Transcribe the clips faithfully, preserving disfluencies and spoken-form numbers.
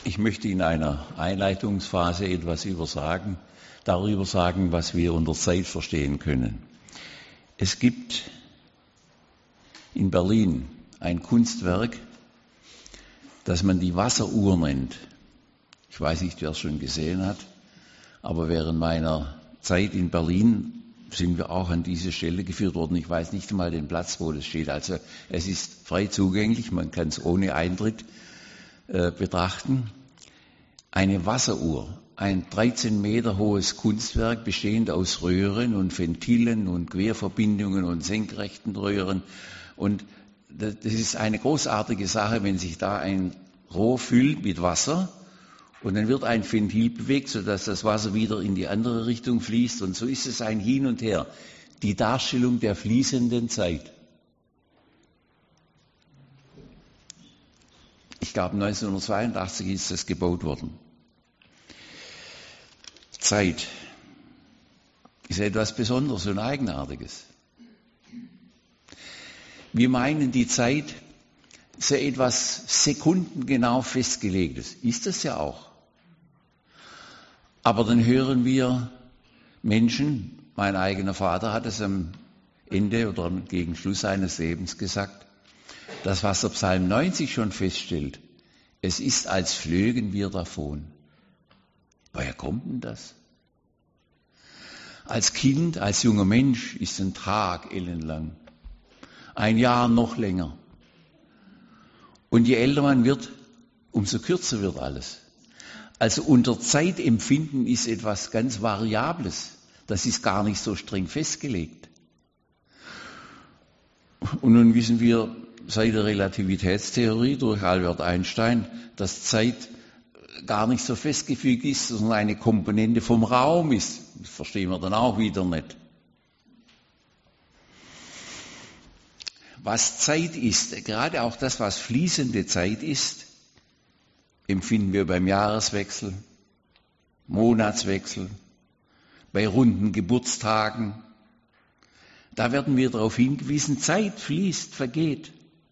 Ich möchte in einer Einleitungsphase etwas über sagen, darüber sagen, was wir unter Zeit verstehen können. Es gibt in Berlin ein Kunstwerk, das man die Wasseruhr nennt. Ich weiß nicht, wer es schon gesehen hat, aber während meiner Zeit in Berlin sind wir auch an diese Stelle geführt worden. Ich weiß nicht einmal den Platz, wo das steht. Also es ist frei zugänglich, man kann es ohne Eintritt äh, betrachten. Eine Wasseruhr, ein dreizehn Meter hohes Kunstwerk, bestehend aus Röhren und Ventilen und Querverbindungen und senkrechten Röhren. Und das ist eine großartige Sache, wenn sich da ein Rohr füllt mit Wasser und dann wird ein Ventil bewegt, sodass das Wasser wieder in die andere Richtung fließt. Und so ist es ein Hin und Her. Die Darstellung der fließenden Zeit. Ich glaube, neunzehnhundertzweiundachtzig ist das gebaut worden. Zeit ist etwas Besonderes und Eigenartiges. Wir meinen, die Zeit sei etwas sekundengenau festgelegtes. Ist es ja auch. Aber dann hören wir Menschen, mein eigener Vater hat es am Ende oder gegen Schluss seines Lebens gesagt, das, was der Psalm neunzig schon feststellt, es ist, als flögen wir davon. Woher kommt denn das? Als Kind, als junger Mensch ist ein Tag ellenlang, ein Jahr noch länger. Und je älter man wird, umso kürzer wird alles. Also unter Zeitempfinden ist etwas ganz Variables. Das ist gar nicht so streng festgelegt. Und nun wissen wir seit der Relativitätstheorie durch Albert Einstein, dass Zeit gar nicht so festgefügt ist, sondern eine Komponente vom Raum ist. Das verstehen wir dann auch wieder nicht. Was Zeit ist, gerade auch das, was fließende Zeit ist, empfinden wir beim Jahreswechsel, Monatswechsel, bei runden Geburtstagen. Da werden wir darauf hingewiesen, Zeit fließt, vergeht.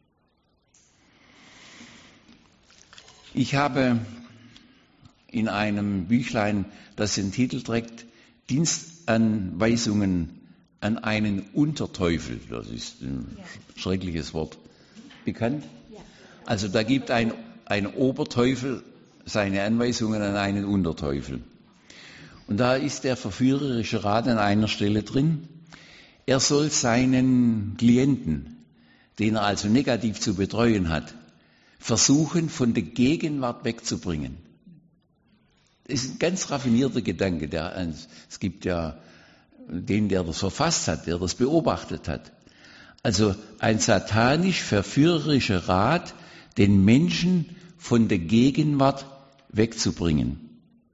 Ich habe in einem Büchlein, das den Titel trägt, Dienstanweisungen an einen Unterteufel, das ist ein ja. schreckliches Wort, bekannt? Ja. Also da gibt ein, ein Oberteufel seine Anweisungen an einen Unterteufel. Und da ist der verführerische Rat an einer Stelle drin, er soll seinen Klienten, den er also negativ zu betreuen hat, versuchen, von der Gegenwart wegzubringen. Das ist ein ganz raffinierter Gedanke. Der, es gibt ja den, der das verfasst hat, der das beobachtet hat. Also ein satanisch-verführerischer Rat, den Menschen von der Gegenwart wegzubringen.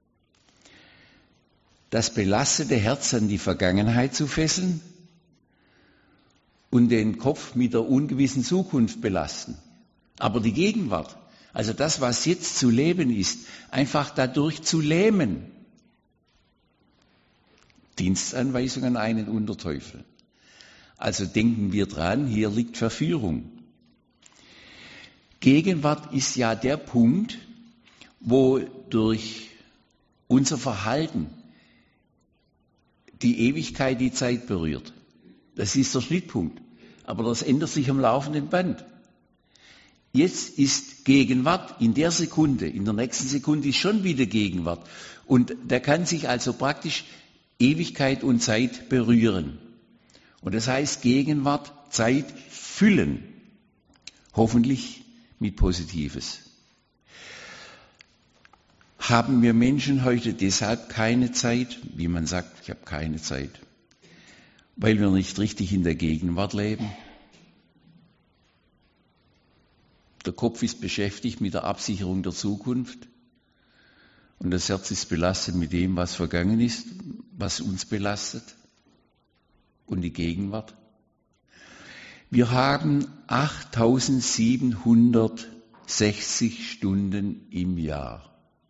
Das belastete Herz an die Vergangenheit zu fesseln und den Kopf mit der ungewissen Zukunft belasten. Aber die Gegenwart, also das, was jetzt zu leben ist, einfach dadurch zu lähmen. Dienstanweisung an einen Unterteufel. Also denken wir dran, hier liegt Verführung. Gegenwart ist ja der Punkt, wo durch unser Verhalten die Ewigkeit die Zeit berührt. Das ist der Schnittpunkt. Aber das ändert sich am laufenden Band. Jetzt ist Gegenwart in der Sekunde, in der nächsten Sekunde ist schon wieder Gegenwart. Und da kann sich also praktisch Ewigkeit und Zeit berühren. Und das heißt Gegenwart, Zeit füllen. Hoffentlich mit Positives. Haben wir Menschen heute deshalb keine Zeit, wie man sagt, ich habe keine Zeit, weil wir nicht richtig in der Gegenwart leben? Der Kopf ist beschäftigt mit der Absicherung der Zukunft und das Herz ist belastet mit dem, was vergangen ist, was uns belastet und die Gegenwart. Wir haben achttausendsiebenhundertsechzig Stunden im Jahr.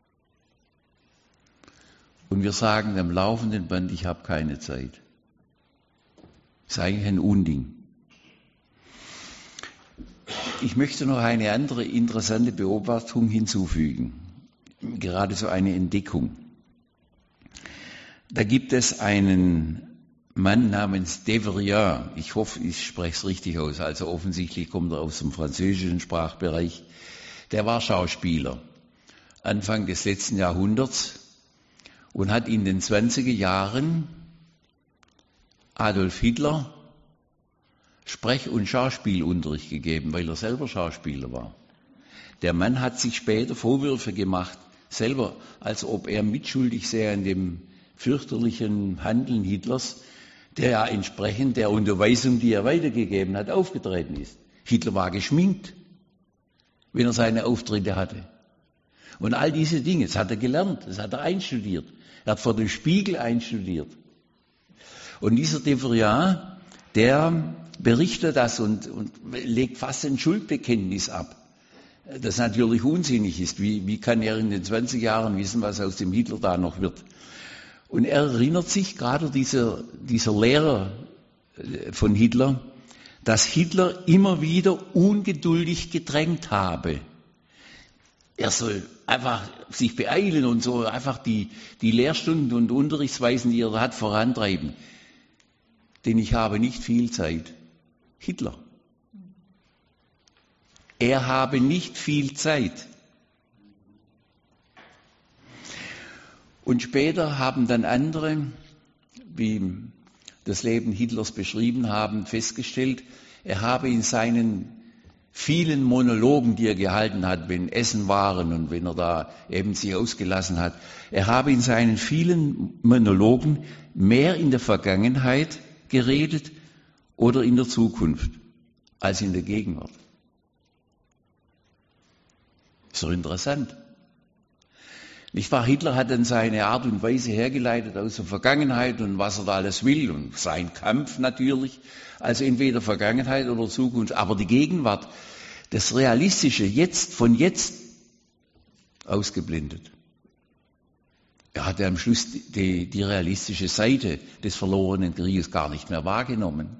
Und wir sagen am laufenden Band, ich habe keine Zeit. Das ist eigentlich ein Unding. Ich möchte noch eine andere interessante Beobachtung hinzufügen. geradezu eine Entdeckung. Da gibt es einen Mann namens Devrient, ich hoffe, ich spreche es richtig aus, also offensichtlich kommt er aus dem französischen Sprachbereich, der war Schauspieler Anfang des letzten Jahrhunderts und hat in den zwanziger Jahren Adolf Hitler Sprech- und Schauspielunterricht gegeben, weil er selber Schauspieler war. Der Mann hat sich später Vorwürfe gemacht, selber, als ob er mitschuldig sei an dem fürchterlichen Handeln Hitlers, der ja entsprechend der Unterweisung, die er weitergegeben hat, aufgetreten ist. Hitler war geschminkt, wenn er seine Auftritte hatte. Und all diese Dinge, das hat er gelernt, das hat er einstudiert. Er hat vor dem Spiegel einstudiert. Und dieser Devrient, der berichtet das und, und legt fast ein Schuldbekenntnis ab, das natürlich unsinnig ist. Wie, wie kann er in den zwanzig Jahren wissen, was aus dem Hitler da noch wird? Und er erinnert sich, gerade dieser, dieser Lehrer von Hitler, dass Hitler immer wieder ungeduldig gedrängt habe. Er soll einfach sich beeilen und so einfach die, die Lehrstunden und Unterrichtsweisen, die er da hat, vorantreiben. Denn ich habe nicht viel Zeit. Hitler. Er habe nicht viel Zeit. Und später haben dann andere, wie das Leben Hitlers beschrieben haben, festgestellt, er habe in seinen vielen Monologen, die er gehalten hat, wenn Essen waren und wenn er da eben sich ausgelassen hat, er habe in seinen vielen Monologen mehr in der Vergangenheit geredet oder in der Zukunft als in der Gegenwart. Ist doch interessant. Nicht wahr? Hitler hat dann seine Art und Weise hergeleitet aus der Vergangenheit und was er da alles will und sein Kampf natürlich, also entweder Vergangenheit oder Zukunft, aber die Gegenwart, das Realistische, jetzt, von jetzt ausgeblendet. Er hatte am Schluss die, die realistische Seite des verlorenen Krieges gar nicht mehr wahrgenommen.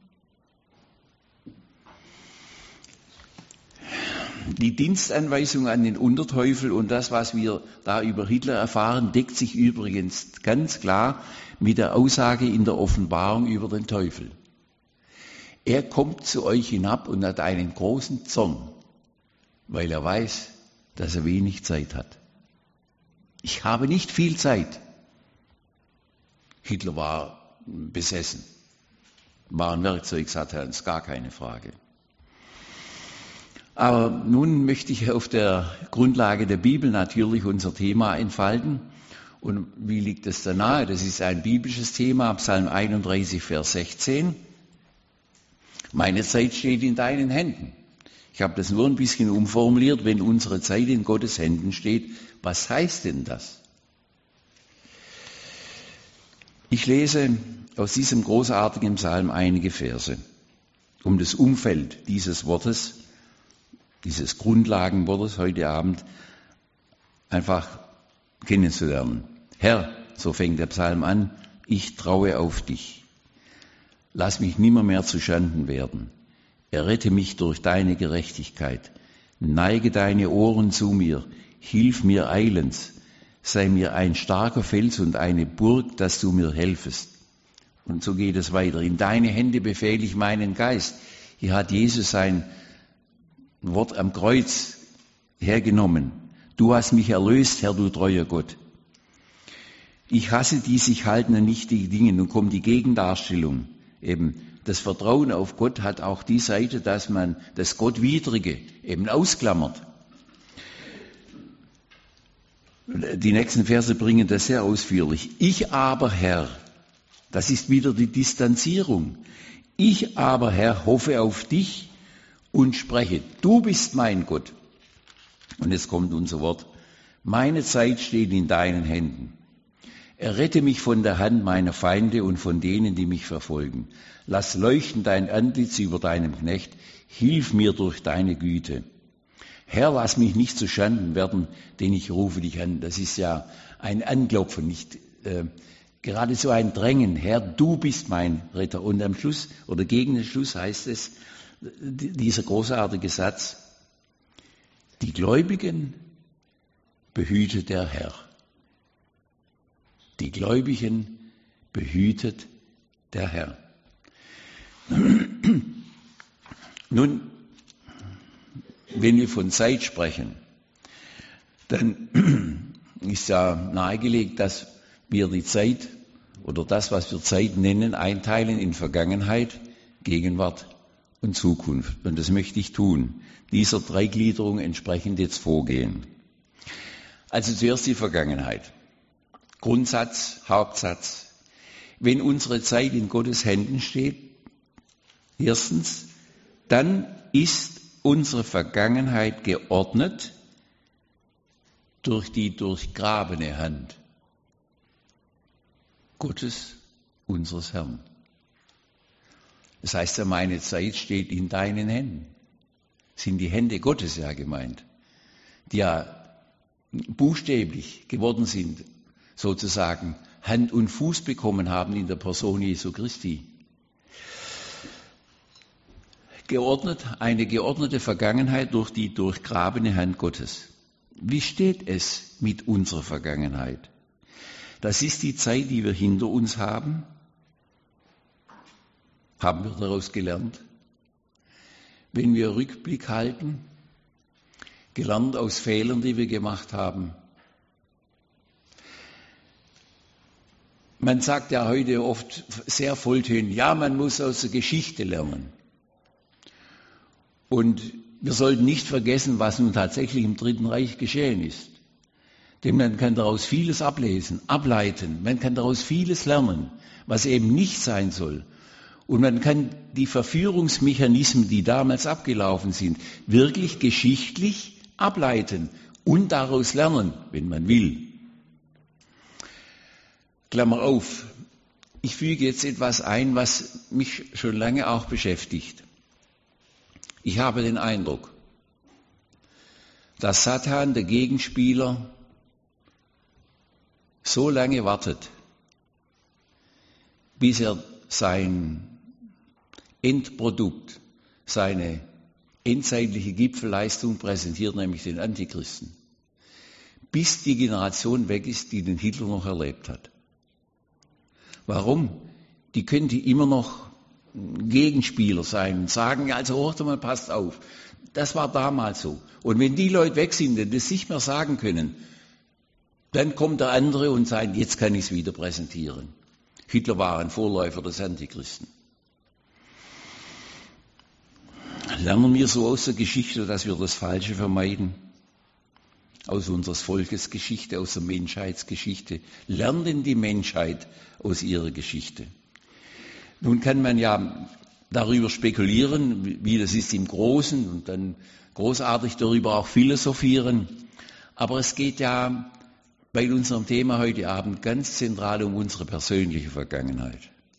Die Dienstanweisung an den Unterteufel und das, was wir da über Hitler erfahren, deckt sich übrigens ganz klar mit der Aussage in der Offenbarung über den Teufel. Er kommt zu euch hinab und hat einen großen Zorn, weil er weiß, dass er wenig Zeit hat. Ich habe nicht viel Zeit. Hitler war besessen, war ein Werkzeugsatans, gar keine Frage. Aber nun möchte ich auf der Grundlage der Bibel natürlich unser Thema entfalten. Und wie liegt es da nahe? Das ist ein biblisches Thema, Psalm einunddreißig, Vers sechzehn. Meine Zeit steht in deinen Händen. Ich habe das nur ein bisschen umformuliert, wenn unsere Zeit in Gottes Händen steht. Was heißt denn das? Ich lese aus diesem großartigen Psalm einige Verse, um das Umfeld dieses Wortes, dieses Grundlagenwortes heute Abend einfach kennenzulernen. Herr, so fängt der Psalm an, ich traue auf dich. Lass mich nimmermehr zu Schanden werden. Errette mich durch deine Gerechtigkeit. Neige deine Ohren zu mir. Hilf mir eilends. Sei mir ein starker Fels und eine Burg, dass du mir helfest. Und so geht es weiter. In deine Hände befehle ich meinen Geist. Hier hat Jesus sein Wort am Kreuz hergenommen. Du hast mich erlöst, Herr, du treuer Gott. Ich hasse die sich haltenden nichtigen Dinge. Nun kommt die Gegendarstellung. Eben das Vertrauen auf Gott hat auch die Seite, dass man das Gottwidrige eben ausklammert. Die nächsten Verse bringen das sehr ausführlich. Ich aber, Herr, das ist wieder die Distanzierung. Ich aber, Herr, hoffe auf dich und spreche, du bist mein Gott. Und jetzt kommt unser Wort. Meine Zeit steht in deinen Händen. Errette mich von der Hand meiner Feinde und von denen, die mich verfolgen. Lass leuchten dein Antlitz über deinem Knecht. Hilf mir durch deine Güte. Herr, lass mich nicht zu Schanden werden, denn ich rufe dich an. Das ist ja ein Anklopfen, nicht äh, geradezu ein Drängen. Herr, du bist mein Retter. Und am Schluss oder gegen den Schluss heißt es, dieser großartige Satz, die Gläubigen behütet der Herr. Die Gläubigen behütet der Herr. Nun, wenn wir von Zeit sprechen, dann ist ja nahegelegt, dass wir die Zeit oder das, was wir Zeit nennen, einteilen in Vergangenheit, Gegenwart und Zukunft. Und das möchte ich tun, dieser Dreigliederung entsprechend jetzt vorgehen. Also zuerst die Vergangenheit. Grundsatz, Hauptsatz. Wenn unsere Zeit in Gottes Händen steht, erstens, dann ist unsere Vergangenheit geordnet durch die durchgrabene Hand Gottes, unseres Herrn. Das heißt ja, meine Zeit steht in deinen Händen. Sind die Hände Gottes ja gemeint, die ja buchstäblich geworden sind, sozusagen Hand und Fuß bekommen haben in der Person Jesu Christi. Geordnet, eine geordnete Vergangenheit durch die durchgrabene Hand Gottes. Wie steht es mit unserer Vergangenheit? Das ist die Zeit, die wir hinter uns haben. Haben wir daraus gelernt? Wenn wir Rückblick halten, gelernt aus Fehlern, die wir gemacht haben. Man sagt ja heute oft sehr volltönig, ja, man muss aus der Geschichte lernen. Und wir sollten nicht vergessen, was nun tatsächlich im Dritten Reich geschehen ist. Denn man kann daraus vieles ablesen, ableiten, man kann daraus vieles lernen, was eben nicht sein soll. Und man kann die Verführungsmechanismen, die damals abgelaufen sind, wirklich geschichtlich ableiten und daraus lernen, wenn man will. Klammer auf, ich füge jetzt etwas ein, was mich schon lange auch beschäftigt. Ich habe den Eindruck, dass Satan, der Gegenspieler, so lange wartet, bis er sein Endprodukt, seine endzeitliche Gipfelleistung präsentiert, nämlich den Antichristen, bis die Generation weg ist, die den Hitler noch erlebt hat. Warum? Die könnte immer noch Gegenspieler sein und sagen, also hört mal, passt auf, das war damals so. Und wenn die Leute weg sind und das nicht mehr sagen können, dann kommt der andere und sagt, jetzt kann ich es wieder präsentieren. Hitler war ein Vorläufer des Antichristen. Lernen wir so aus der Geschichte, dass wir das Falsche vermeiden? Aus unseres Volkes Geschichte, aus der Menschheitsgeschichte. Lernt denn die Menschheit aus ihrer Geschichte? Nun kann man ja darüber spekulieren, wie das ist im Großen und dann großartig darüber auch philosophieren. Aber es geht ja bei unserem Thema heute Abend ganz zentral um unsere persönliche Vergangenheit.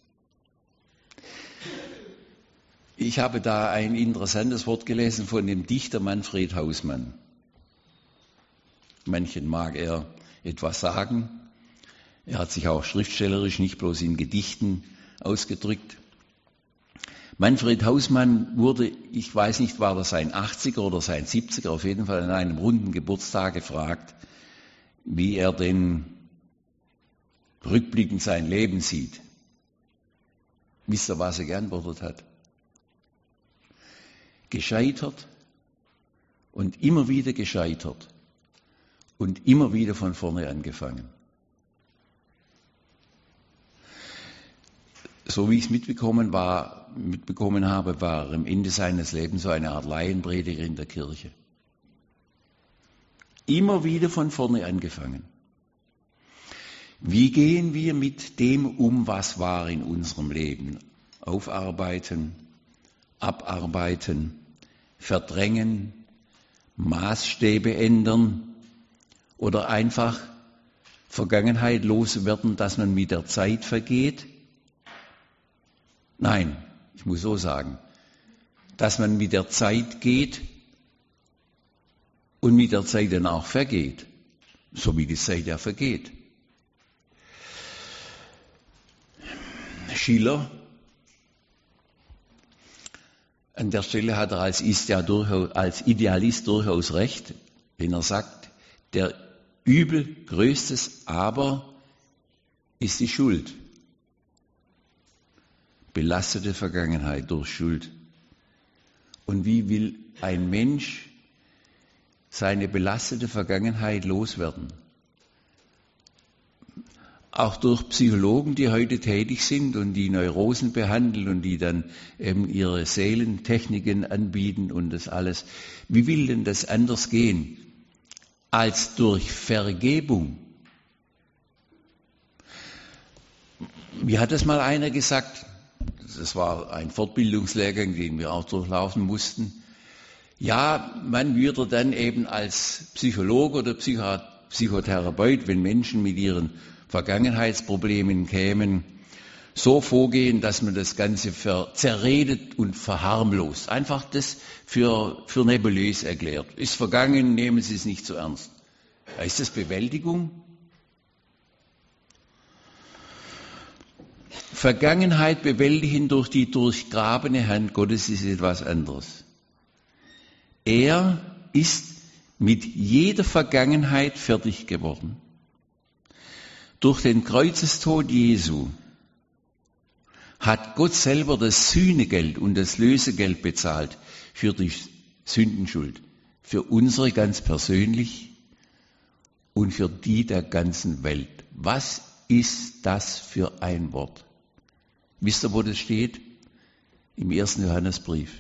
Ich habe da ein interessantes Wort gelesen von dem Dichter Manfred Hausmann. Manchen mag er etwas sagen. Er hat sich auch schriftstellerisch, nicht bloß in Gedichten ausgedrückt. Manfred Hausmann wurde, ich weiß nicht, war das sein achtziger oder sein siebziger, auf jeden Fall an einem runden Geburtstag gefragt, wie er denn rückblickend sein Leben sieht. Wisst ihr, was er geantwortet hat? Gescheitert und immer wieder gescheitert und immer wieder von vorne angefangen. So wie ich es mitbekommen, war, mitbekommen habe, war er am Ende seines Lebens so eine Art Laienprediger in der Kirche. Immer wieder von vorne angefangen. Wie gehen wir mit dem um, was war in unserem Leben? Aufarbeiten, abarbeiten, verdrängen, Maßstäbe ändern oder einfach Vergangenheit loswerden, dass man mit der Zeit vergeht? Nein, ich muss so sagen, dass man mit der Zeit geht und mit der Zeit dann auch vergeht, so wie die Zeit ja vergeht. Schiller, an der Stelle hat er als, ist ja durchaus, als Idealist durchaus recht, wenn er sagt, der Übel, größtes Aber ist die Schuld. Belastete Vergangenheit durch Schuld. Und wie will ein Mensch seine belastete Vergangenheit loswerden? Auch durch Psychologen, die heute tätig sind und die Neurosen behandeln und die dann eben ihre Seelentechniken anbieten und das alles. Wie will denn das anders gehen als durch Vergebung? Wie hat das mal einer gesagt? Das war ein Fortbildungslehrgang, den wir auch durchlaufen mussten. Ja, man würde dann eben als Psychologe oder Psychotherapeut, wenn Menschen mit ihren Vergangenheitsproblemen kämen, so vorgehen, dass man das Ganze zerredet und verharmlost. Einfach das für, für nebulös erklärt. Ist vergangen, nehmen Sie es nicht so ernst. Ist das Bewältigung? Vergangenheit bewältigen durch die durchgrabene Hand Gottes ist etwas anderes. Er ist mit jeder Vergangenheit fertig geworden. Durch den Kreuzestod Jesu hat Gott selber das Sühnegeld und das Lösegeld bezahlt für die Sündenschuld, für unsere ganz persönlich und für die der ganzen Welt. Was ist das für ein Wort? Wisst ihr, wo das steht? Im ersten Johannesbrief.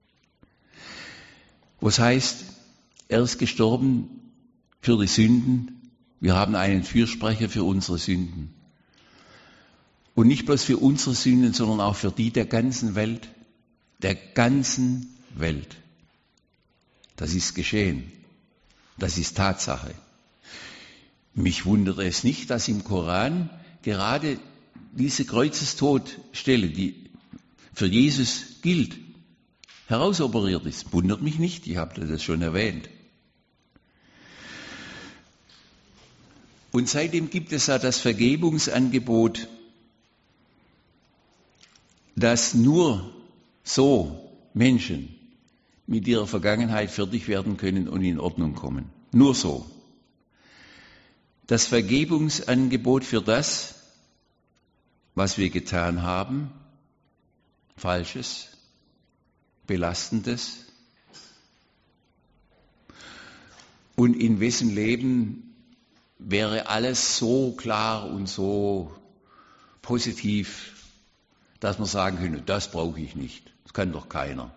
Was heißt, er ist gestorben für die Sünden. Wir haben einen Fürsprecher für unsere Sünden. Und nicht bloß für unsere Sünden, sondern auch für die der ganzen Welt. Der ganzen Welt. Das ist geschehen. Das ist Tatsache. Mich wundert es nicht, dass im Koran gerade diese Kreuzestodstelle, die für Jesus gilt, herausoperiert ist. Wundert mich nicht, ich habe das schon erwähnt. Und seitdem gibt es ja das Vergebungsangebot, dass nur so Menschen mit ihrer Vergangenheit fertig werden können und in Ordnung kommen. Nur so. Das Vergebungsangebot für das, was wir getan haben, Falsches, Belastendes, und in wessen Leben wäre alles so klar und so positiv, dass man sagen könnte, das brauche ich nicht. Das kann doch keiner.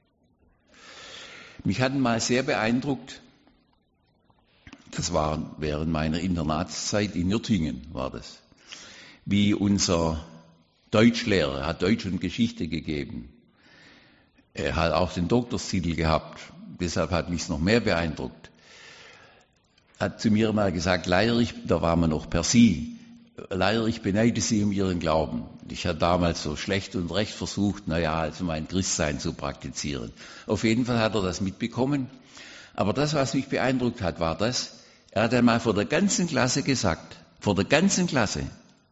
Mich hat mal sehr beeindruckt, das war während meiner Internatszeit in Nürtingen, war das, wie unser Deutschlehrer, er hat Deutsch und Geschichte gegeben, er hat auch den Doktorstitel gehabt, deshalb hat mich es noch mehr beeindruckt, hat zu mir mal gesagt, leider, ich, da war man noch per Sie, leider, ich beneide Sie um Ihren Glauben. Ich hatte damals so schlecht und recht versucht, naja, also mein Christsein zu praktizieren. Auf jeden Fall hat er das mitbekommen. Aber das, was mich beeindruckt hat, war das, er hat einmal vor der ganzen Klasse gesagt, vor der ganzen Klasse,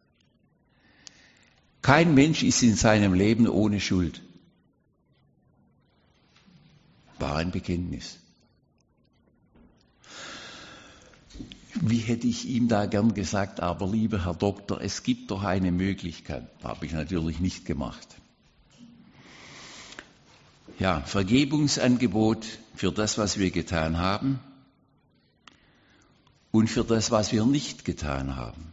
kein Mensch ist in seinem Leben ohne Schuld. War ein Bekenntnis. Wie hätte ich ihm da gern gesagt, aber lieber Herr Doktor, es gibt doch eine Möglichkeit. Habe ich natürlich nicht gemacht. Ja, Vergebungsangebot für das, was wir getan haben und für das, was wir nicht getan haben.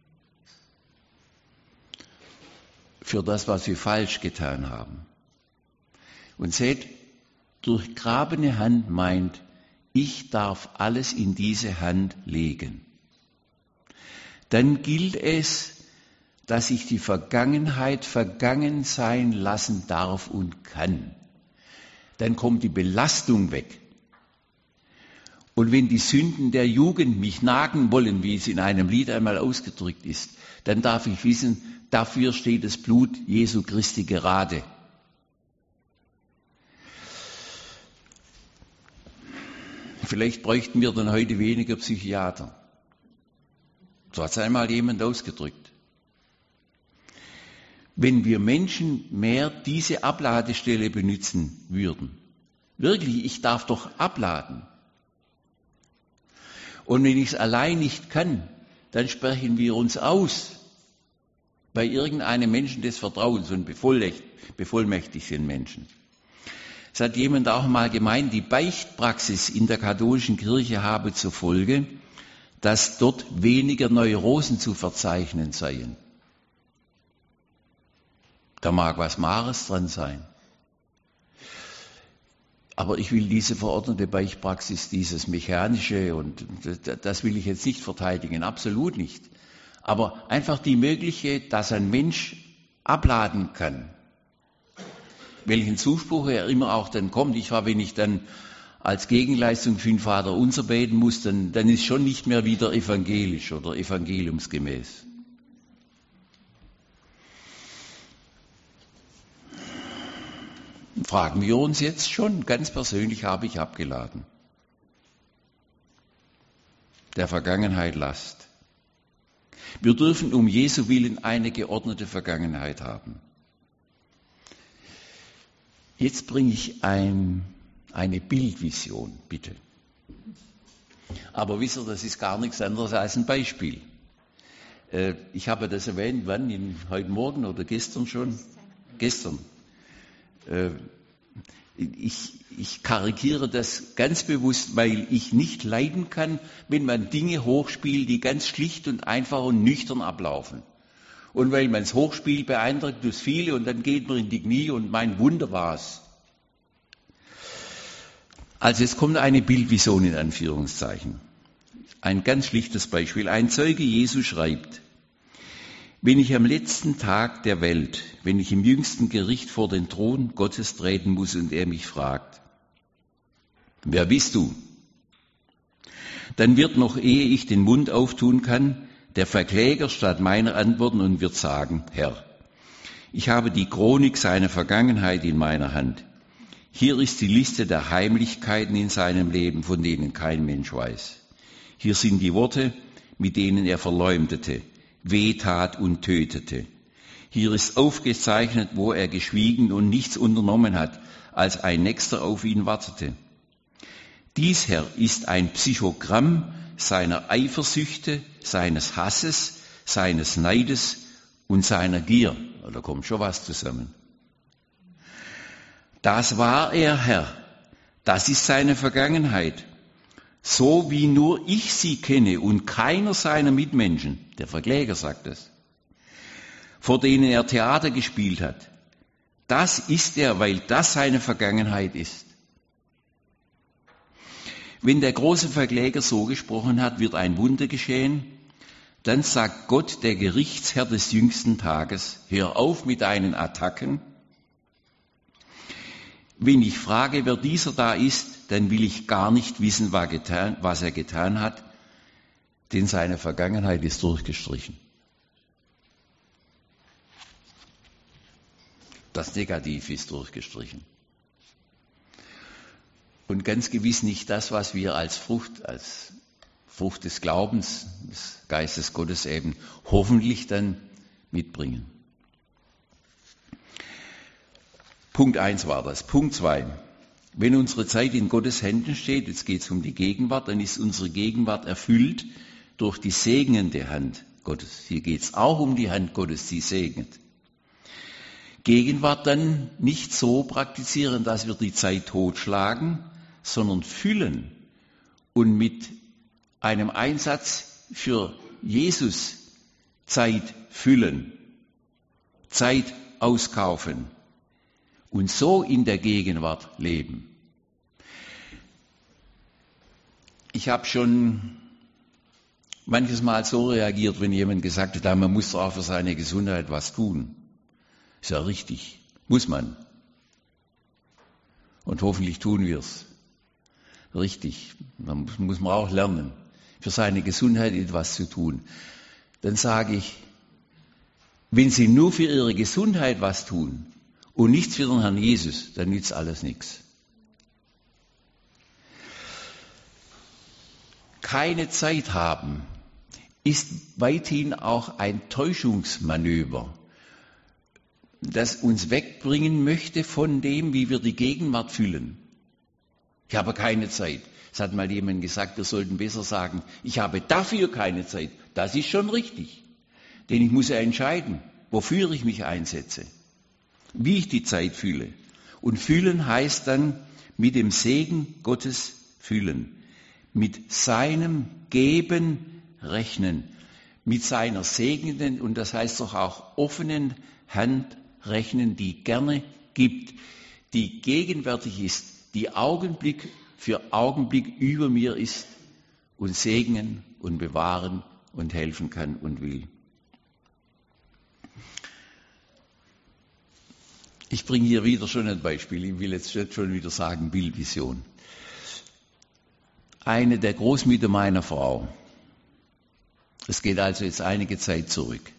Für das, was wir falsch getan haben. Und seht, durchgrabene Hand meint, ich darf alles in diese Hand legen. Dann gilt es, dass ich die Vergangenheit vergangen sein lassen darf und kann. Dann kommt die Belastung weg. Und wenn die Sünden der Jugend mich nagen wollen, wie es in einem Lied einmal ausgedrückt ist, dann darf ich wissen, dafür steht das Blut Jesu Christi gerade. Vielleicht bräuchten wir dann heute weniger Psychiater. So hat es einmal jemand ausgedrückt. Wenn wir Menschen mehr diese Abladestelle benutzen würden, wirklich, ich darf doch abladen. Und wenn ich es allein nicht kann, dann sprechen wir uns aus bei irgendeinem Menschen des Vertrauens und bevollmächtigten Menschen. Es hat jemand auch mal gemeint, die Beichtpraxis in der katholischen Kirche habe zur Folge, dass dort weniger Neurosen zu verzeichnen seien. Da mag was Wahres dran sein. Aber ich will diese verordnete Beichtpraxis, dieses Mechanische, und das will ich jetzt nicht verteidigen, absolut nicht. Aber einfach die Möglichkeit, dass ein Mensch abladen kann, welchen Zuspruch er immer auch dann kommt. Ich war, wenn ich dann als Gegenleistung für den Vater unser beten muss, dann, dann ist schon nicht mehr wieder evangelisch oder evangeliumsgemäß. Fragen wir uns jetzt schon, ganz persönlich habe ich abgeladen. Der Vergangenheit Last. Wir dürfen um Jesu Willen eine geordnete Vergangenheit haben. Jetzt bringe ich ein, eine Bildvision, bitte. Aber wisst ihr, das ist gar nichts anderes als ein Beispiel. Äh, ich habe das erwähnt, wann? In, heute Morgen oder gestern schon? Gestern. Äh, ich, ich karikiere das ganz bewusst, weil ich nicht leiden kann, wenn man Dinge hochspielt, die ganz schlicht und einfach und nüchtern ablaufen. Und weil man es hochspielt, beeindruckt es viele und dann geht man in die Knie und mein Wunder war's. Also es kommt eine Bildvision in Anführungszeichen. Ein ganz schlichtes Beispiel. Ein Zeuge Jesu schreibt: Wenn ich am letzten Tag der Welt, wenn ich im jüngsten Gericht vor den Thron Gottes treten muss und er mich fragt, wer bist du? Dann wird noch, ehe ich den Mund auftun kann, der Verkläger statt meiner antworten und wird sagen: Herr, ich habe die Chronik seiner Vergangenheit in meiner Hand. Hier ist die Liste der Heimlichkeiten in seinem Leben, von denen kein Mensch weiß. Hier sind die Worte, mit denen er verleumdete, wehtat und tötete. Hier ist aufgezeichnet, wo er geschwiegen und nichts unternommen hat, als ein Nächster auf ihn wartete. Dies, Herr, ist ein Psychogramm seiner Eifersüchte, seines Hasses, seines Neides und seiner Gier. Da kommt schon was zusammen. Das war er, Herr. Das ist seine Vergangenheit. So wie nur ich sie kenne und keiner seiner Mitmenschen, der Verkläger sagt es, vor denen er Theater gespielt hat. Das ist er, weil das seine Vergangenheit ist. Wenn der große Verkläger so gesprochen hat, wird ein Wunder geschehen. Dann sagt Gott, der Gerichtsherr des jüngsten Tages: Hör auf mit deinen Attacken. Wenn ich frage, wer dieser da ist, dann will ich gar nicht wissen, was er getan hat, denn seine Vergangenheit ist durchgestrichen. Das Negativ ist durchgestrichen. Und ganz gewiss nicht das, was wir als Frucht, als Frucht des Glaubens, des Geistes Gottes eben hoffentlich dann mitbringen. Punkt eins war das. Punkt zwei. Wenn unsere Zeit in Gottes Händen steht, jetzt geht es um die Gegenwart, dann ist unsere Gegenwart erfüllt durch die segnende Hand Gottes. Hier geht es auch um die Hand Gottes, die segnet. Gegenwart dann nicht so praktizieren, dass wir die Zeit totschlagen, sondern füllen und mit einem Einsatz für Jesus Zeit füllen, Zeit auskaufen. Und so in der Gegenwart leben. Ich habe schon manches Mal so reagiert, wenn jemand gesagt hat, man muss auch für seine Gesundheit was tun. Ist ja richtig, muss man. Und hoffentlich tun wir es. Richtig, dann muss man auch lernen, für seine Gesundheit etwas zu tun. Dann sage ich, wenn Sie nur für Ihre Gesundheit was tun, und nichts für den Herrn Jesus, dann nützt alles nichts. Keine Zeit haben ist weithin auch ein Täuschungsmanöver, das uns wegbringen möchte von dem, wie wir die Gegenwart fühlen. Ich habe keine Zeit. Es hat mal jemand gesagt, wir sollten besser sagen, ich habe dafür keine Zeit. Das ist schon richtig. Denn ich muss ja entscheiden, wofür ich mich einsetze, wie ich die Zeit fühle. Und fühlen heißt dann mit dem Segen Gottes fühlen, mit seinem Geben rechnen, mit seiner segnenden, und das heißt doch auch offenen Hand rechnen, die gerne gibt, die gegenwärtig ist, die Augenblick für Augenblick über mir ist und segnen und bewahren und helfen kann und will. Ich bringe hier wieder schon ein Beispiel. Ich will jetzt schon wieder sagen Bildvision. Eine der Großmütter meiner Frau, es geht also jetzt einige Zeit zurück,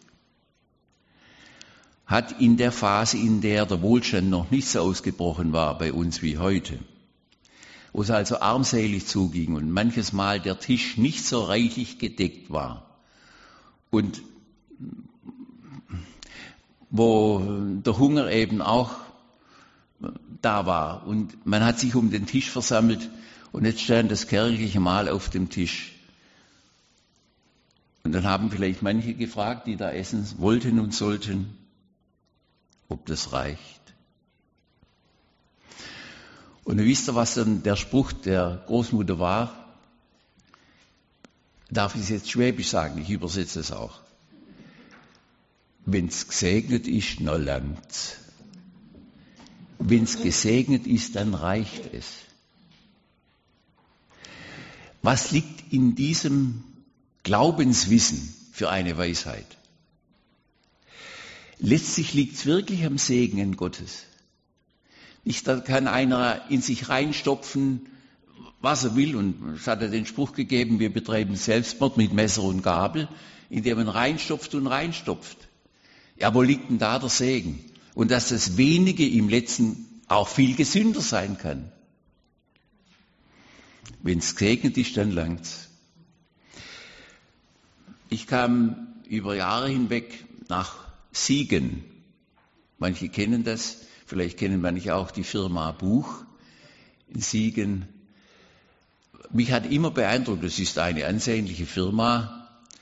hat in der Phase, in der der Wohlstand noch nicht so ausgebrochen war bei uns wie heute, wo es also armselig zuging und manches Mal der Tisch nicht so reichlich gedeckt war und wo der Hunger eben auch da war und man hat sich um den Tisch versammelt und jetzt stand das kärgliche Mahl auf dem Tisch. Und dann haben vielleicht manche gefragt, die da essen wollten und sollten, ob das reicht. Und ihr wisst ihr, was dann der Spruch der Großmutter war? Darf ich es jetzt schwäbisch sagen? Ich übersetze es auch. Wenn's gesegnet ist, na langt's. Wenn's gesegnet ist, dann reicht es. Was liegt in diesem Glaubenswissen für eine Weisheit? Letztlich liegt es wirklich am Segen Gottes. Nicht, da kann einer in sich reinstopfen, was er will, und es hat ja den Spruch gegeben, wir betreiben Selbstmord mit Messer und Gabel, indem man reinstopft und reinstopft. Ja, wo liegt denn da der Segen? Und dass das Wenige im Letzten auch viel gesünder sein kann. Wenn es gesegnet ist, dann langt's. Ich kam über Jahre hinweg nach Siegen. Manche kennen das, vielleicht kennen manche auch die Firma Buch in Siegen. Mich hat immer beeindruckt, das ist eine ansehnliche Firma,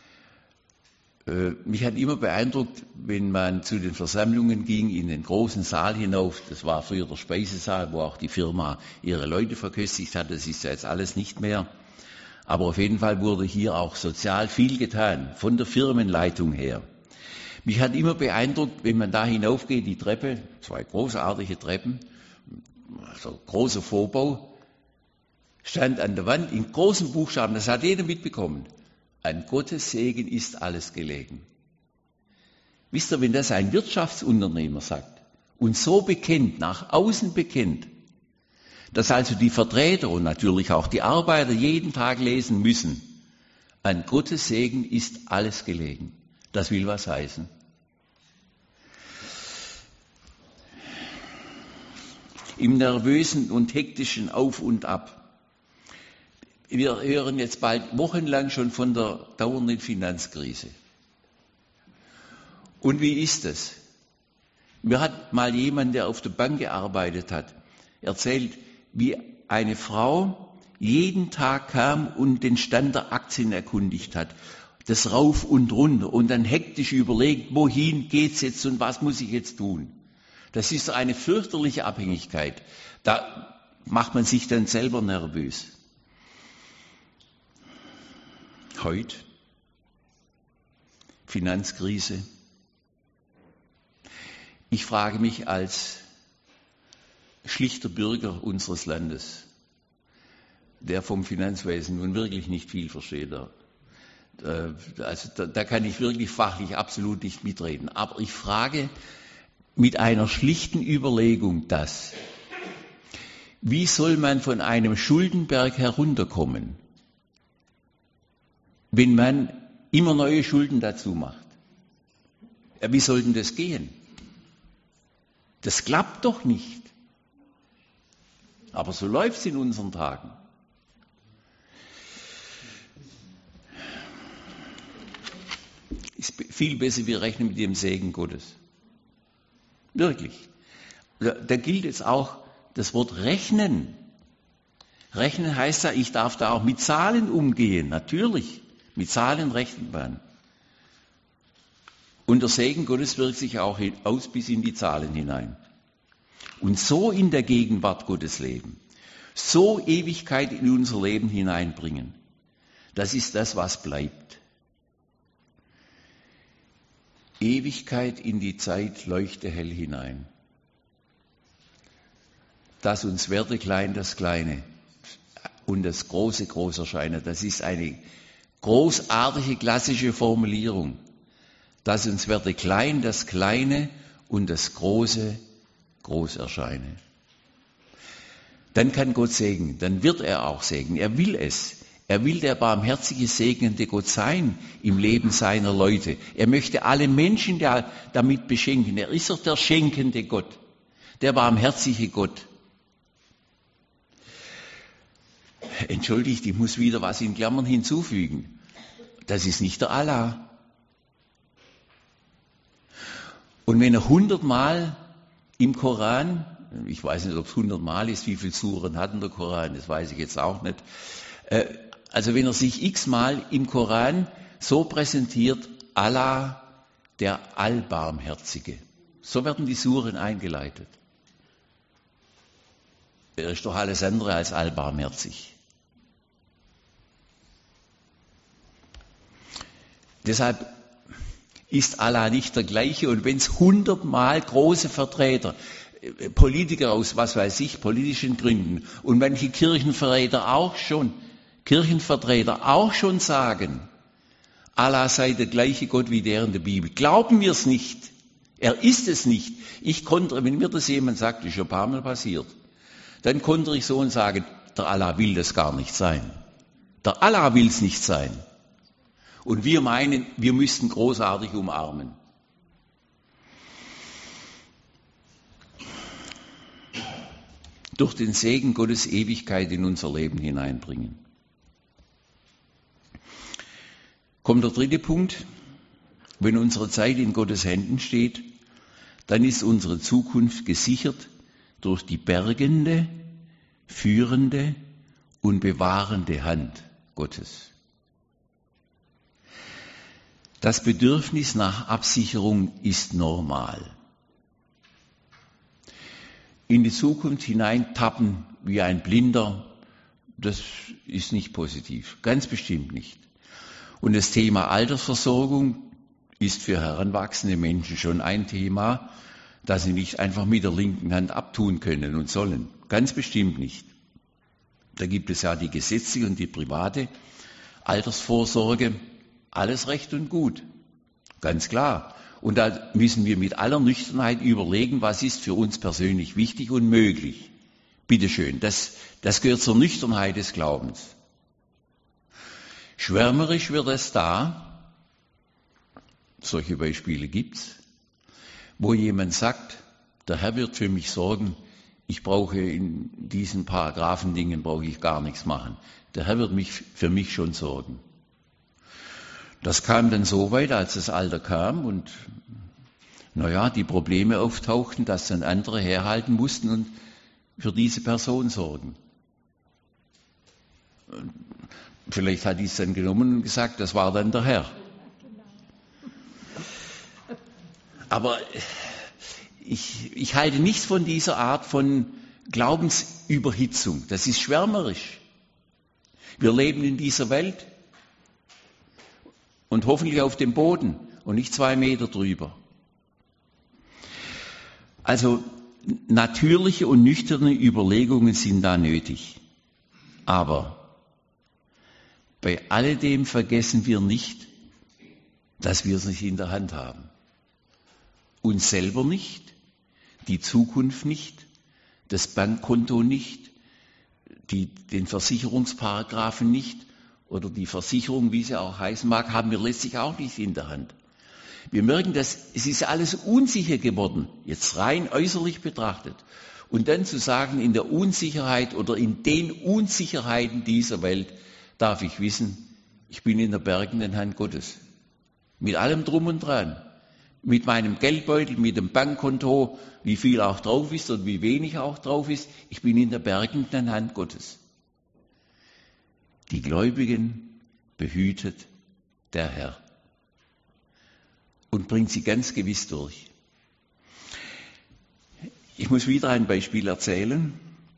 mich hat immer beeindruckt, wenn man zu den Versammlungen ging, in den großen Saal hinauf, das war früher der Speisesaal, wo auch die Firma ihre Leute verköstigt hat, das ist ja jetzt alles nicht mehr. Aber auf jeden Fall wurde hier auch sozial viel getan, von der Firmenleitung her. Mich hat immer beeindruckt, wenn man da hinaufgeht, die Treppe, zwei großartige Treppen, also großer Vorbau, stand an der Wand in großen Buchstaben, das hat jeder mitbekommen. An Gottes Segen ist alles gelegen. Wisst ihr, wenn das ein Wirtschaftsunternehmer sagt und so bekennt, nach außen bekennt, dass also die Vertreter und natürlich auch die Arbeiter jeden Tag lesen müssen, an Gottes Segen ist alles gelegen. Das will was heißen. Im nervösen und hektischen Auf und Ab. Wir hören jetzt bald wochenlang schon von der dauernden Finanzkrise. Und wie ist es? Mir hat mal jemand, der auf der Bank gearbeitet hat, erzählt, wie eine Frau jeden Tag kam und den Stand der Aktien erkundigt hat. Das rauf und runter und dann hektisch überlegt, wohin geht's jetzt und was muss ich jetzt tun? Das ist eine fürchterliche Abhängigkeit. Da macht man sich dann selber nervös. Heute, Finanzkrise. Ich frage mich als schlichter Bürger unseres Landes, der vom Finanzwesen nun wirklich nicht viel versteht, also da, da kann ich wirklich fachlich absolut nicht mitreden. Aber ich frage mit einer schlichten Überlegung das: Wie soll man von einem Schuldenberg herunterkommen, wenn man immer neue Schulden dazu macht? Ja, wie soll denn das gehen? Das klappt doch nicht. Aber so läuft es in unseren Tagen. Ist viel besser, wir rechnen mit dem Segen Gottes. Wirklich. Da, da gilt jetzt auch das Wort rechnen. Rechnen heißt ja, ich darf da auch mit Zahlen umgehen, natürlich. Mit Zahlen rechnet man. Und der Segen Gottes wirkt sich auch aus bis in die Zahlen hinein. Und so in der Gegenwart Gottes leben, so Ewigkeit in unser Leben hineinbringen, das ist das, was bleibt. Ewigkeit in die Zeit leuchte hell hinein. Dass uns werde klein das Kleine und das Große groß erscheine. Das ist eine großartige klassische Formulierung. Dass uns werde klein das Kleine und das Große groß erscheine. Dann kann Gott segnen, dann wird er auch segnen. Er will es. Er will der barmherzige, segnende Gott sein im Leben seiner Leute. Er möchte alle Menschen damit beschenken. Er ist doch der schenkende Gott, der barmherzige Gott. Entschuldigt, ich muss wieder was in Klammern hinzufügen. Das ist nicht der Allah. Und wenn er hundertmal im Koran, ich weiß nicht, ob es hundertmal ist, wie viele Suren hat der Koran, das weiß ich jetzt auch nicht, also wenn er sich x-mal im Koran so präsentiert, Allah, der Allbarmherzige. So werden die Suren eingeleitet. Er ist doch alles andere als allbarmherzig. Deshalb ist Allah nicht der gleiche. Und wenn es hundertmal große Vertreter, Politiker aus, was weiß ich, politischen Gründen und manche Kirchenvertreter auch schon, Kirchenvertreter auch schon sagen, Allah sei der gleiche Gott wie der in der Bibel. Glauben wir es nicht. Er ist es nicht. Ich konnte, wenn mir das jemand sagt, ist schon ein paar Mal passiert, dann konnte ich so und sagen, der Allah will das gar nicht sein. Der Allah will es nicht sein. Und wir meinen, wir müssten großartig umarmen. Durch den Segen Gottes Ewigkeit in unser Leben hineinbringen. Kommt der dritte Punkt. Wenn unsere Zeit in Gottes Händen steht, dann ist unsere Zukunft gesichert durch die bergende, führende und bewahrende Hand Gottes. Das Bedürfnis nach Absicherung ist normal. In die Zukunft hineintappen wie ein Blinder, das ist nicht positiv, ganz bestimmt nicht. Und das Thema Altersversorgung ist für heranwachsende Menschen schon ein Thema, das sie nicht einfach mit der linken Hand abtun können und sollen. Ganz bestimmt nicht. Da gibt es ja die gesetzliche und die private Altersvorsorge. Alles recht und gut. Ganz klar. Und da müssen wir mit aller Nüchternheit überlegen, was ist für uns persönlich wichtig und möglich. Bitteschön, das, das gehört zur Nüchternheit des Glaubens. Schwärmerisch wird es da, solche Beispiele gibt's, wo jemand sagt, der Herr wird für mich sorgen, ich brauche in diesen Paragraphendingen brauche ich gar nichts machen. Der Herr wird mich, für mich schon sorgen. Das kam dann so weit, als das Alter kam und naja, die Probleme auftauchten, dass dann andere herhalten mussten und für diese Person sorgen. Vielleicht hat die es dann genommen und gesagt, das war dann der Herr. Aber ich, ich halte nichts von dieser Art von Glaubensüberhitzung. Das ist schwärmerisch. Wir leben in dieser Welt und hoffentlich auf dem Boden und nicht zwei Meter drüber. Also natürliche und nüchterne Überlegungen sind da nötig. Aber bei alledem vergessen wir nicht, dass wir es nicht in der Hand haben. Uns selber nicht, die Zukunft nicht, das Bankkonto nicht, die, den Versicherungsparagraphen nicht oder die Versicherung, wie sie auch heißen mag, haben wir letztlich auch nicht in der Hand. Wir merken, dass es ist alles unsicher geworden, jetzt rein äußerlich betrachtet. Und dann zu sagen, in der Unsicherheit oder in den Unsicherheiten dieser Welt darf ich wissen, ich bin in der bergenden Hand Gottes. Mit allem Drum und Dran. Mit meinem Geldbeutel, mit dem Bankkonto, wie viel auch drauf ist und wie wenig auch drauf ist. Ich bin in der bergenden Hand Gottes. Die Gläubigen behütet der Herr und bringt sie ganz gewiss durch. Ich muss wieder ein Beispiel erzählen.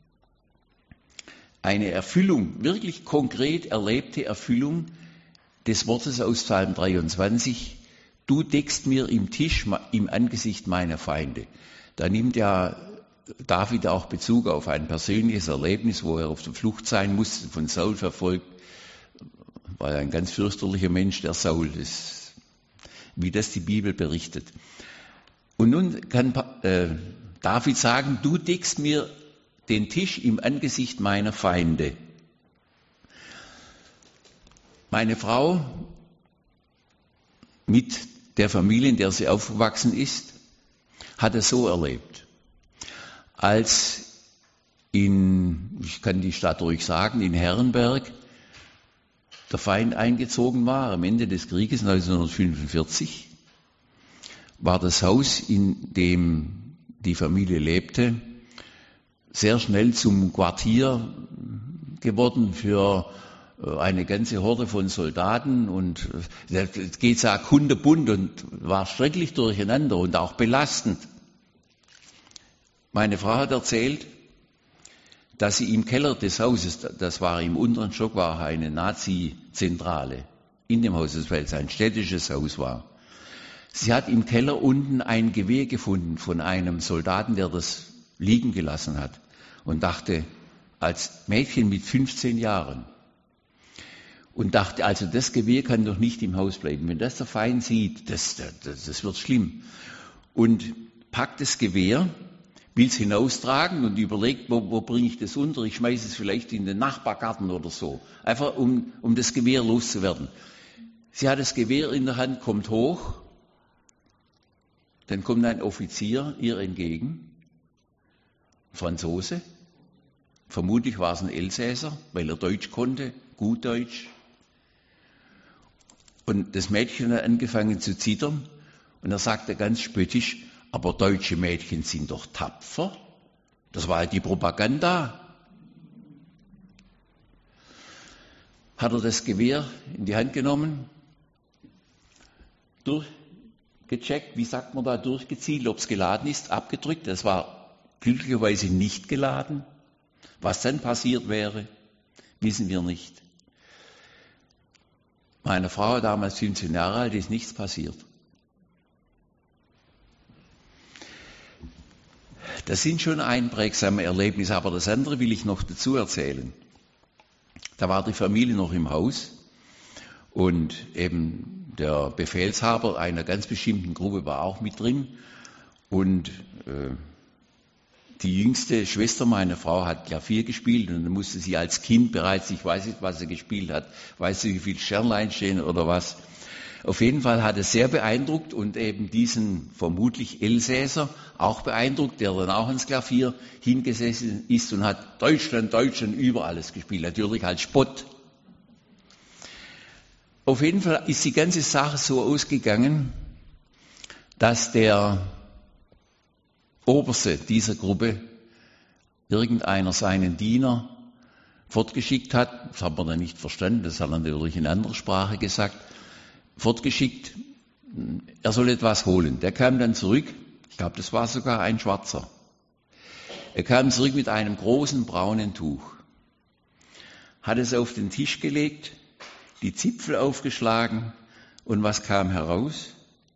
Eine Erfüllung, wirklich konkret erlebte Erfüllung des Wortes aus Psalm dreiundzwanzig. Du deckst mir im Tisch im Angesicht meiner Feinde. Da nimmt ja David auch Bezug auf ein persönliches Erlebnis, wo er auf der Flucht sein musste, von Saul verfolgt. War ja ein ganz fürchterlicher Mensch, der Saul, das, wie das die Bibel berichtet. Und nun kann äh, David sagen, du deckst mir den Tisch im Angesicht meiner Feinde. Meine Frau mit der Familie, in der sie aufgewachsen ist, hat es so erlebt. Als in, ich kann die Stadt ruhig sagen, in Herrenberg der Feind eingezogen war, am Ende des Krieges neunzehnhundertfünfundvierzig, war das Haus, in dem die Familie lebte, sehr schnell zum Quartier geworden für eine ganze Horde von Soldaten und es geht so kundebunt und war schrecklich durcheinander und auch belastend. Meine Frau hat erzählt, dass sie im Keller des Hauses, das war im unteren Stock, war eine Nazi-Zentrale in dem Haus, weil es ein städtisches Haus war. Sie hat im Keller unten ein Gewehr gefunden von einem Soldaten, der das liegen gelassen hat und dachte, als Mädchen mit fünfzehn Jahren, und dachte, also das Gewehr kann doch nicht im Haus bleiben. Wenn das der Feind sieht, das, das, das wird schlimm. Und packt das Gewehr, will es hinaustragen und überlegt, wo, wo bringe ich das unter? Ich schmeiße es vielleicht in den Nachbargarten oder so. Einfach um, um das Gewehr loszuwerden. Sie hat das Gewehr in der Hand, kommt hoch, dann kommt ein Offizier ihr entgegen, Franzose, vermutlich war es ein Elsässer, weil er Deutsch konnte, gut Deutsch. Und das Mädchen hat angefangen zu zittern und er sagte ganz spöttisch, aber deutsche Mädchen sind doch tapfer. Das war ja die Propaganda. Hat er das Gewehr in die Hand genommen, durchgecheckt, wie sagt man da, durchgezielt, ob es geladen ist, abgedrückt. Das war glücklicherweise nicht geladen. Was dann passiert wäre, wissen wir nicht. Meine Frau, damals fünfzehn Jahre alt, ist nichts passiert. Das sind schon einprägsame Erlebnisse, aber das andere will ich noch dazu erzählen. Da war die Familie noch im Haus und eben der Befehlshaber einer ganz bestimmten Gruppe war auch mit drin und äh, die jüngste Schwester meiner Frau hat Klavier gespielt und dann musste sie als Kind bereits, ich weiß nicht, was sie gespielt hat, weiß nicht, wie viele Sternlein stehen oder was. Auf jeden Fall hat es sehr beeindruckt und eben diesen vermutlich Elsässer auch beeindruckt, der dann auch ans Klavier hingesessen ist und hat Deutschland, Deutschland über alles gespielt, natürlich als Spott. Auf jeden Fall ist die ganze Sache so ausgegangen, dass der Oberste dieser Gruppe irgendeiner seinen Diener fortgeschickt hat, das haben wir dann nicht verstanden, das hat er natürlich in anderer Sprache gesagt, fortgeschickt, er soll etwas holen. Der kam dann zurück, ich glaube, das war sogar ein Schwarzer. Er kam zurück mit einem großen braunen Tuch, hat es auf den Tisch gelegt, die Zipfel aufgeschlagen und was kam heraus?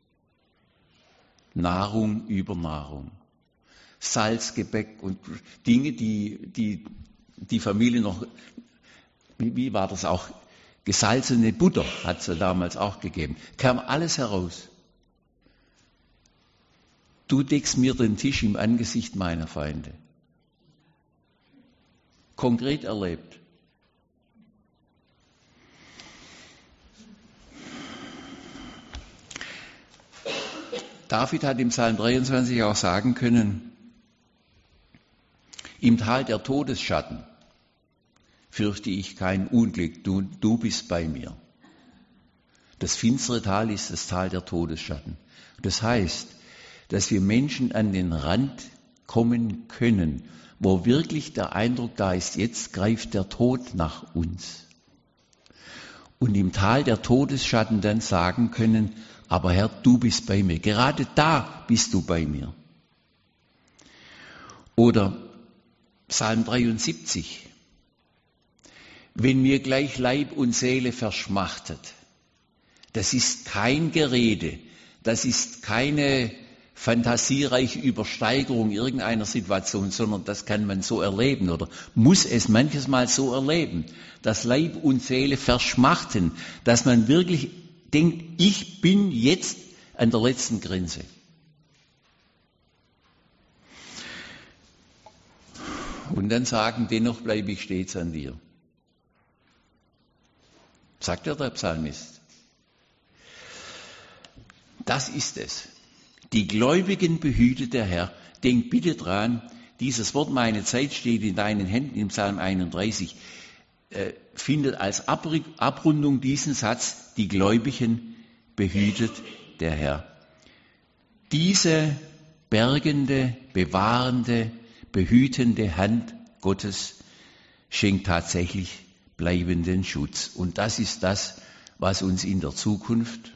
Nahrung über Nahrung. Salzgebäck und Dinge, die die, die Familie noch, wie, wie war das auch, gesalzene Butter hat es ja damals auch gegeben, kam alles heraus. Du deckst mir den Tisch im Angesicht meiner Feinde. Konkret erlebt. David hat im Psalm dreiundzwanzig auch sagen können, im Tal der Todesschatten fürchte ich kein Unglück, du, du bist bei mir. Das finstere Tal ist das Tal der Todesschatten. Das heißt, dass wir Menschen an den Rand kommen können, wo wirklich der Eindruck da ist, jetzt greift der Tod nach uns. und im Tal der Todesschatten dann sagen können, aber Herr, du bist bei mir. Gerade da bist du bei mir. Oder Psalm dreiundsiebzig. Wenn mir gleich Leib und Seele verschmachtet, das ist kein Gerede, das ist keine fantasiereiche Übersteigerung irgendeiner Situation, sondern das kann man so erleben oder muss es manches Mal so erleben, dass Leib und Seele verschmachten, dass man wirklich denkt, ich bin jetzt an der letzten Grenze. Und dann sagen, dennoch bleibe ich stets an dir. Sagt ja der Psalmist. Das ist es. Die Gläubigen behütet der Herr. Denk bitte dran, dieses Wort, meine Zeit steht in deinen Händen im Psalm einunddreißig, äh, findet als Abrundung diesen Satz, die Gläubigen behütet der Herr. Diese bergende, bewahrende, behütende Hand Gottes schenkt tatsächlich bleibenden Schutz. Und das ist das, was uns in der Zukunft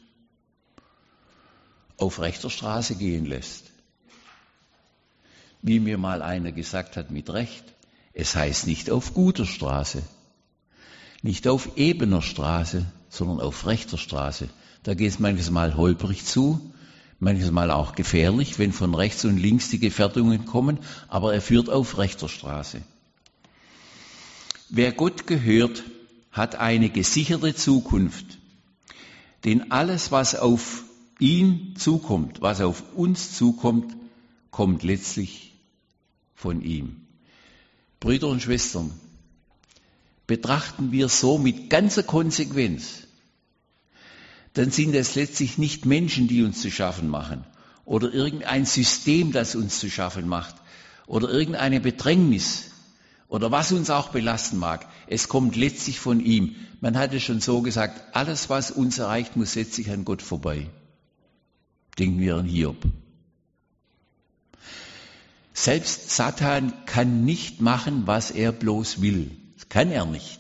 auf rechter Straße gehen lässt. Wie mir mal einer gesagt hat, mit Recht, es heißt nicht auf guter Straße, nicht auf ebener Straße, sondern auf rechter Straße. Da geht es manches Mal holprig zu, manches Mal auch gefährlich, wenn von rechts und links die Gefährdungen kommen, aber er führt auf rechter Straße. Wer Gott gehört, hat eine gesicherte Zukunft, denn alles, was auf ihn zukommt, was auf uns zukommt, kommt letztlich von ihm. Brüder und Schwestern, betrachten wir so mit ganzer Konsequenz, dann sind es letztlich nicht Menschen, die uns zu schaffen machen oder irgendein System, das uns zu schaffen macht oder irgendeine Bedrängnis oder was uns auch belasten mag. Es kommt letztlich von ihm. Man hat es schon so gesagt, alles, was uns erreicht, muss letztlich an Gott vorbei. Denken wir an Hiob. Selbst Satan kann nicht machen, was er bloß will. Das kann er nicht.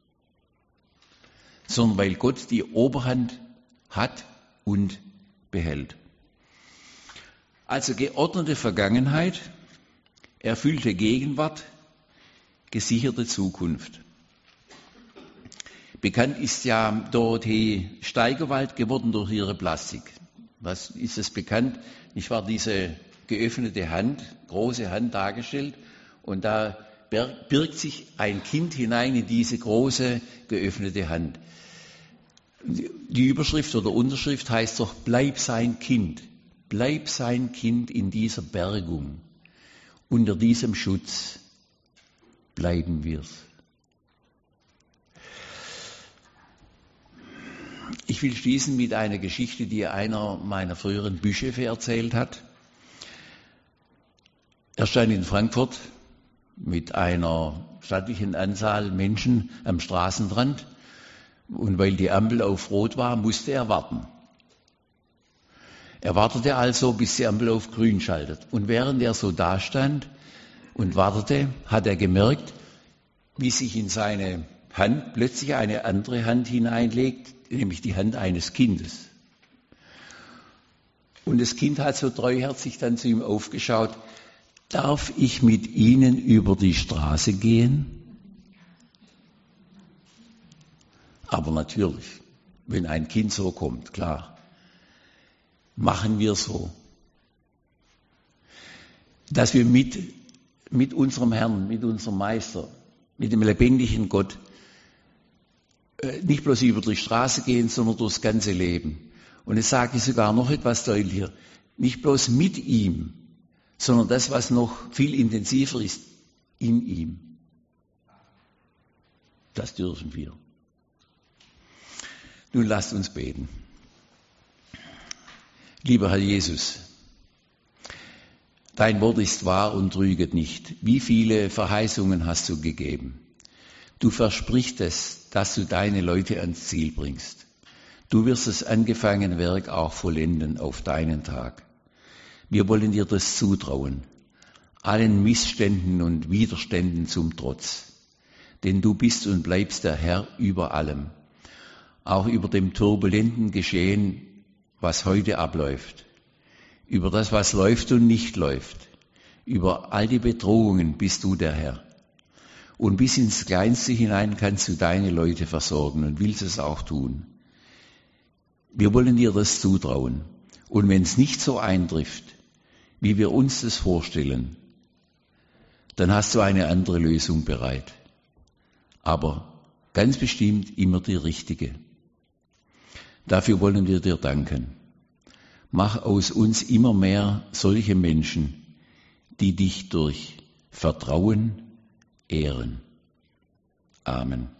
Sondern weil Gott die Oberhand hat und behält. Also geordnete Vergangenheit, erfüllte Gegenwart, gesicherte Zukunft. Bekannt ist ja Dorothee Steigerwald geworden durch ihre Plastik. Was ist es bekannt? Ich war diese geöffnete Hand, große Hand dargestellt und da birgt sich ein Kind hinein in diese große geöffnete Hand. Die Überschrift oder Unterschrift heißt doch, bleib sein Kind, bleib sein Kind in dieser Bergung, unter diesem Schutz bleiben wir. Ich will schließen mit einer Geschichte, die einer meiner früheren Bischöfe erzählt hat. Er stand in Frankfurt mit einer stattlichen Anzahl Menschen am Straßenrand und weil die Ampel auf Rot war, musste er warten. Er wartete also, bis die Ampel auf Grün schaltet. Und während er so dastand und wartete, hat er gemerkt, wie sich in seine Hand plötzlich eine andere Hand hineinlegt, nämlich die Hand eines Kindes. Und das Kind hat so treuherzig dann zu ihm aufgeschaut, darf ich mit Ihnen über die Straße gehen? Aber natürlich, wenn ein Kind so kommt, klar, machen wir so. Dass wir mit, mit unserem Herrn, mit unserem Meister, mit dem lebendigen Gott nicht bloß über die Straße gehen, sondern durchs ganze Leben. Und es sage ich sogar noch etwas deutlicher, nicht bloß mit ihm, sondern das, was noch viel intensiver ist, in ihm. Das dürfen wir. Nun lasst uns beten. Lieber Herr Jesus, dein Wort ist wahr und trüget nicht. Wie viele Verheißungen hast du gegeben? Du versprichtest, dass du deine Leute ans Ziel bringst. Du wirst das angefangene Werk auch vollenden auf deinen Tag. Wir wollen dir das zutrauen, allen Missständen und Widerständen zum Trotz. Denn du bist und bleibst der Herr über allem. auch über dem turbulenten Geschehen, was heute abläuft, über das, was läuft und nicht läuft, über all die Bedrohungen bist du der Herr. Und bis ins Kleinste hinein kannst du deine Leute versorgen und willst es auch tun. Wir wollen dir das zutrauen. Und wenn es nicht so eintrifft, wie wir uns das vorstellen, dann hast du eine andere Lösung bereit. Aber ganz bestimmt immer die richtige. Dafür wollen wir dir danken. Mach aus uns immer mehr solche Menschen, die dich durch Vertrauen ehren. Amen.